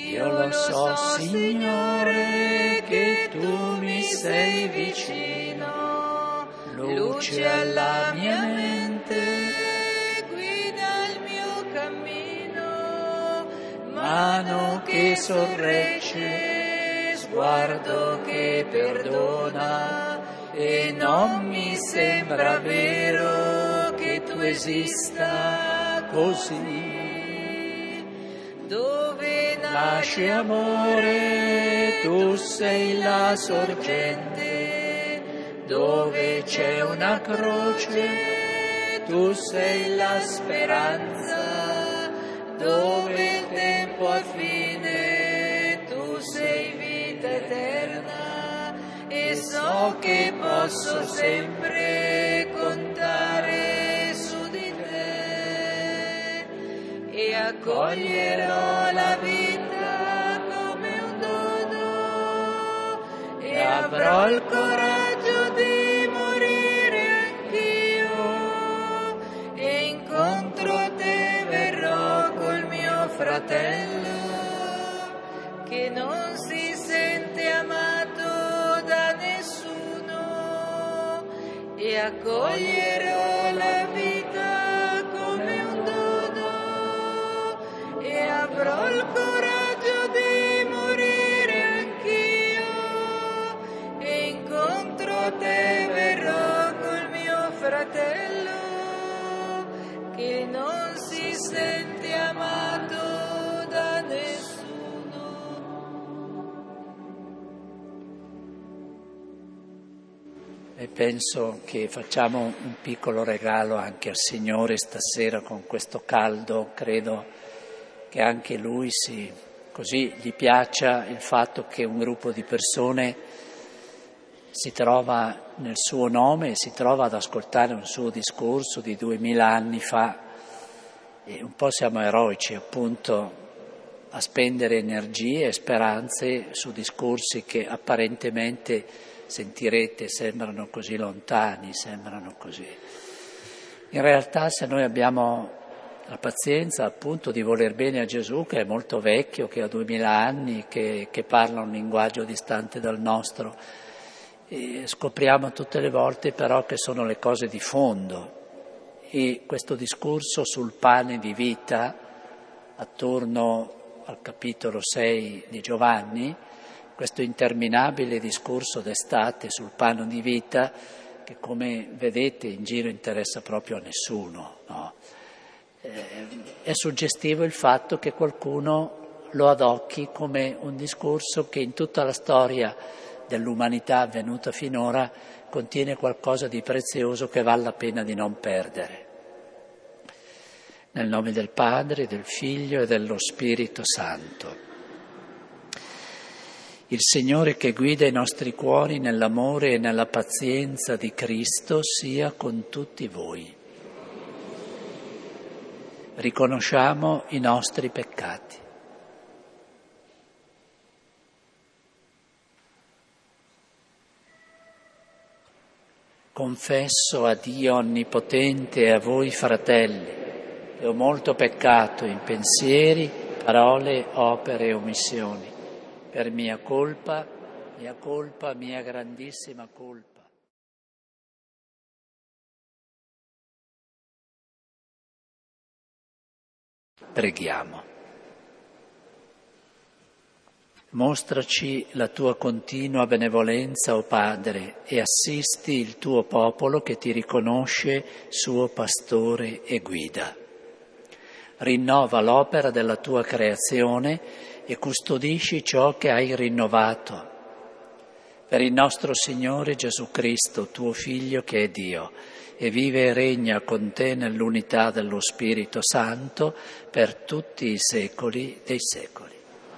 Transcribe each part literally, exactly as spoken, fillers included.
Io lo so, Signore, che tu mi sei vicino, luce alla mia mente, guida il mio cammino, mano che sorregge, sguardo che perdona, e non mi sembra vero che tu esista così. Dove nasce amore, tu sei la sorgente, dove c'è una croce, tu sei la speranza, dove il tempo ha fine, tu sei vita eterna, e so che posso sempre contare su di te, e accoglierò la vita come un dono, e avrò il coraggio di morire anch'io, e incontro te verrò col mio fratello, che non si sente amato da nessuno, e accoglierò la vita come un dono, e avrò il coraggio di morire anch'io, e incontro te verrò col mio fratello, che non si sente amato da nessuno. E penso che facciamo un piccolo regalo anche al Signore stasera con questo caldo. Credo che anche Lui si, così gli piaccia il fatto che un gruppo di persone si trova nel suo nome e si trova ad ascoltare un suo discorso di duemila anni fa, e un po' siamo eroici appunto a spendere energie e speranze su discorsi che apparentemente sentirete sembrano così lontani, sembrano così. In realtà, se noi abbiamo la pazienza appunto di voler bene a Gesù, che è molto vecchio, che ha duemila anni, che, che parla un linguaggio distante dal nostro, e scopriamo tutte le volte però che sono le cose di fondo. E questo discorso sul pane di vita, attorno al capitolo sei di Giovanni, questo interminabile discorso d'estate sul pane di vita, che come vedete in giro interessa proprio a nessuno, no? Eh, è suggestivo il fatto che qualcuno lo adocchi come un discorso che in tutta la storia dell'umanità avvenuta finora contiene qualcosa di prezioso che vale la pena di non perdere. Nel nome del Padre, del Figlio e dello Spirito Santo. Il Signore che guida i nostri cuori nell'amore e nella pazienza di Cristo sia con tutti voi. Riconosciamo i nostri peccati. Confesso a Dio Onnipotente e a voi, fratelli, che ho molto peccato in pensieri, parole, opere e omissioni. Per mia colpa, mia colpa, mia grandissima colpa. Preghiamo. Mostraci la tua continua benevolenza, o Padre, e assisti il tuo popolo che ti riconosce suo pastore e guida. Rinnova l'opera della tua creazione e custodisci ciò che hai rinnovato. Per il nostro Signore Gesù Cristo, tuo Figlio che è Dio, e vive e regna con te nell'unità dello Spirito Santo per tutti i secoli dei secoli.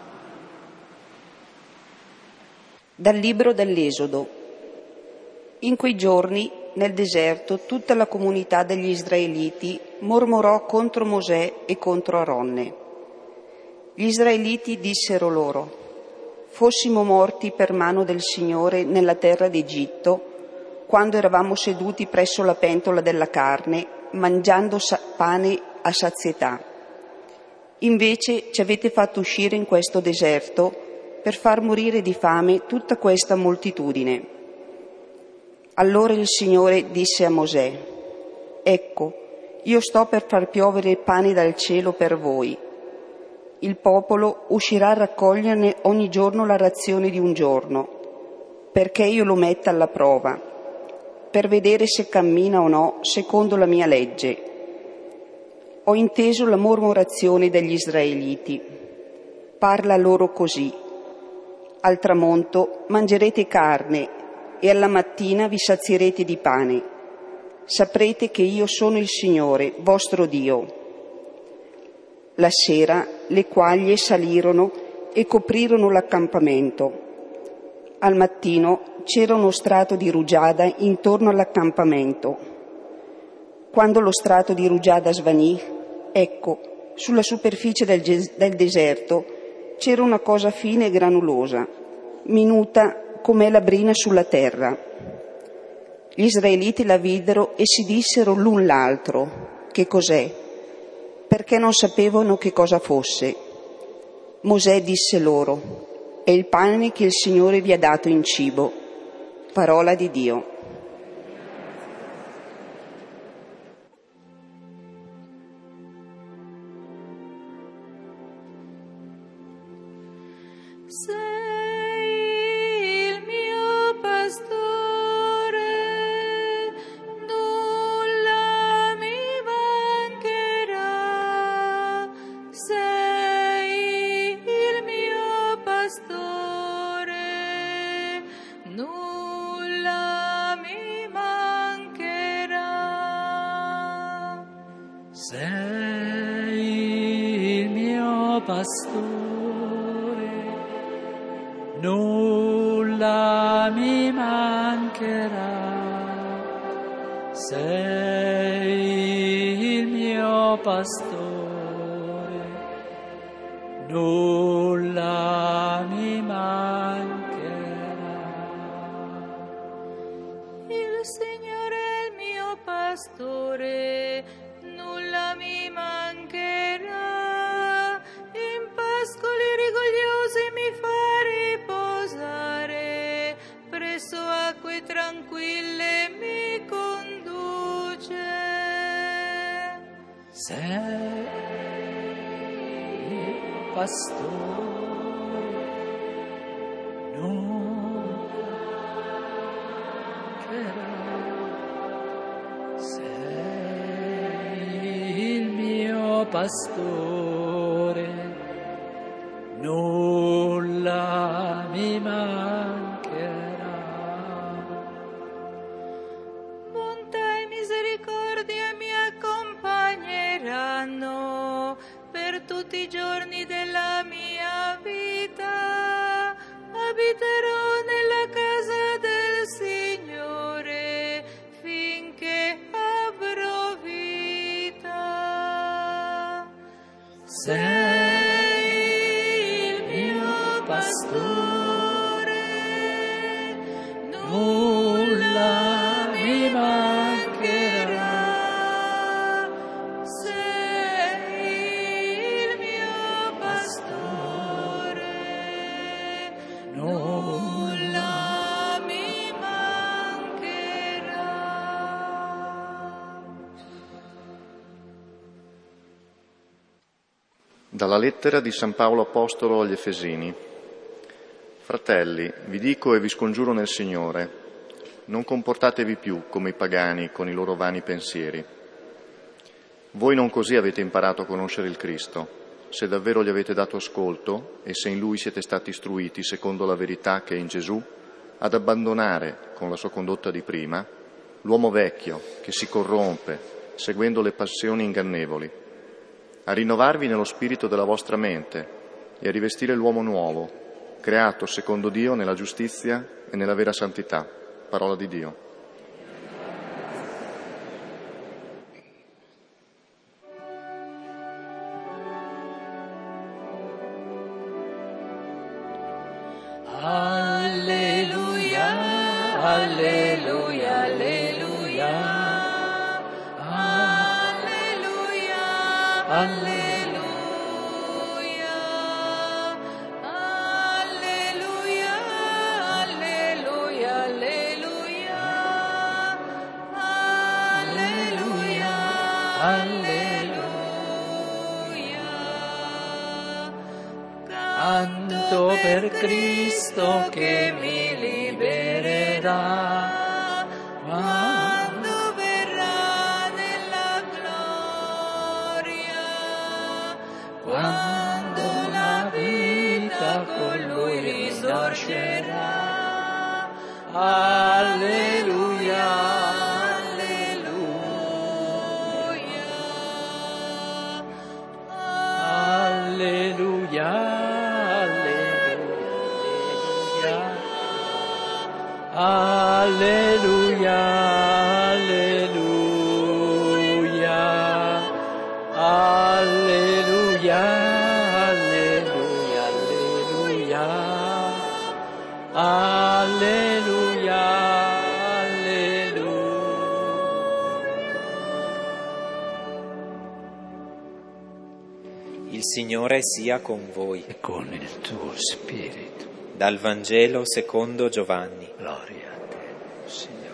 Dal libro dell'Esodo. In quei giorni, nel deserto, tutta la comunità degli israeliti mormorò contro Mosè e contro Aronne. Gli israeliti dissero loro: fossimo morti per mano del Signore nella terra d'Egitto, quando eravamo seduti presso la pentola della carne, mangiando pane a sazietà. Invece ci avete fatto uscire in questo deserto per far morire di fame tutta questa moltitudine. Allora il Signore disse a Mosè: ecco, io sto per far piovere il pane dal cielo per voi. Il popolo uscirà a raccoglierne ogni giorno la razione di un giorno, perché io lo metta alla prova, per vedere se cammina o no secondo la mia legge. Ho inteso la mormorazione degli israeliti. Parla loro così: al tramonto mangerete carne e alla mattina vi sazierete di pane. Saprete che io sono il Signore, vostro Dio. La sera le quaglie salirono e coprirono l'accampamento. Al mattino c'era uno strato di rugiada intorno all'accampamento. Quando lo strato di rugiada svanì, ecco, sulla superficie del, del deserto c'era una cosa fine e granulosa, minuta come la brina sulla terra. Gli israeliti la videro e si dissero l'un l'altro: che cos'è? Perché non sapevano che cosa fosse. Mosè disse loro: è il pane che il Signore vi ha dato in cibo. Parola di Dio. Sei il mio pastore, nulla mi mancherà. Sei il mio pastore, nulla mi mancherà. Il Signore è il mio pastore, nulla mi mancherà. In pascoli rigogliosi mi fa riposare, presso acque tranquille mi conduce. Sei il pastore, non mancherà. Sei il mio pastore, nulla mi mancherà. Bontà e misericordia mi accompagneranno per tutti i giorni della mia vita. Abiterò nella casa del Signore finché avrò vita. Sei il mio pastore, nulla mi mancherà. Sei il mio pastore, nulla mi mancherà. Dalla lettera di San Paolo Apostolo agli Efesini. Fratelli, vi dico e vi scongiuro nel Signore, non comportatevi più come i pagani con i loro vani pensieri. Voi non così avete imparato a conoscere il Cristo, se davvero gli avete dato ascolto e se in Lui siete stati istruiti secondo la verità che è in Gesù, ad abbandonare, con la sua condotta di prima, l'uomo vecchio che si corrompe, seguendo le passioni ingannevoli, a rinnovarvi nello spirito della vostra mente e a rivestire l'uomo nuovo, creato secondo Dio nella giustizia e nella vera santità. Parola di Dio. Alleluia, alleluia, alleluia, Alleluia, alleluia. quanto per Cristo che mi libererà, quando verrà nella gloria, quando la vita con Lui rinascerà. Alleluia. Alleluia, alleluia, alleluia, alleluia, alleluia, alleluia, alleluia, alleluia. Il Signore sia con voi. E con il tuo spirito. Dal Vangelo secondo Giovanni. Gloria a te, Signore.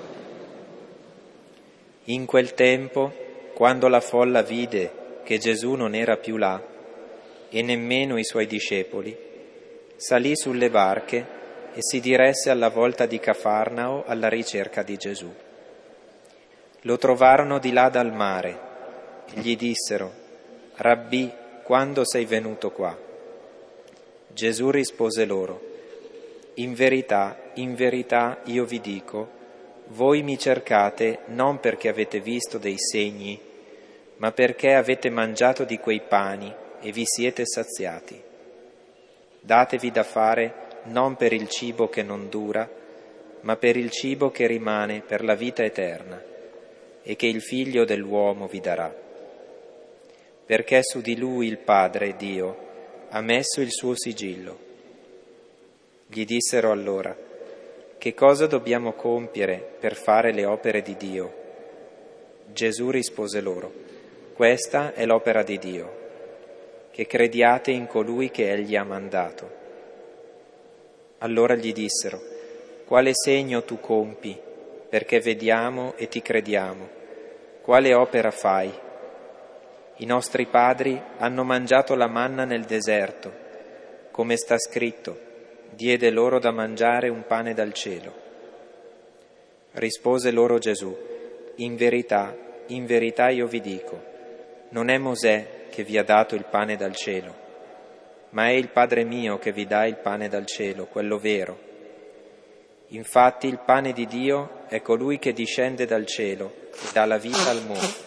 In quel tempo, quando la folla vide che Gesù non era più là, e nemmeno i suoi discepoli, salì sulle barche e si diresse alla volta di Cafarnao alla ricerca di Gesù. Lo trovarono di là dal mare e gli dissero: Rabbì, quando sei venuto qua? Gesù rispose loro: In verità, in verità io vi dico, voi mi cercate non perché avete visto dei segni, ma perché avete mangiato di quei pani e vi siete saziati. Datevi da fare non per il cibo che non dura, ma per il cibo che rimane per la vita eterna, e che il Figlio dell'uomo vi darà. Perché su di lui il Padre, Dio, ha messo il suo sigillo. Gli dissero allora: che cosa dobbiamo compiere per fare le opere di Dio? Gesù rispose loro: questa è l'opera di Dio, che crediate in colui che Egli ha mandato. Allora gli dissero: quale segno tu compi, perché vediamo e ti crediamo? Quale opera fai? I nostri padri hanno mangiato la manna nel deserto, come sta scritto: diede loro da mangiare un pane dal cielo. Rispose loro Gesù: in verità, in verità io vi dico, non è Mosè che vi ha dato il pane dal cielo, ma è il Padre mio che vi dà il pane dal cielo, quello vero. Infatti il pane di Dio è colui che discende dal cielo e dà la vita al mondo.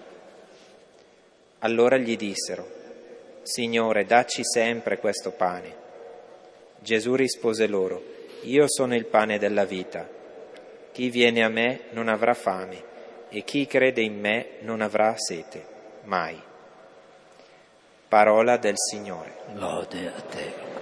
Allora gli dissero: Signore, dacci sempre questo pane. Gesù rispose loro: io sono il pane della vita. Chi viene a me non avrà fame, e chi crede in me non avrà sete, mai. Parola del Signore. Lode a te.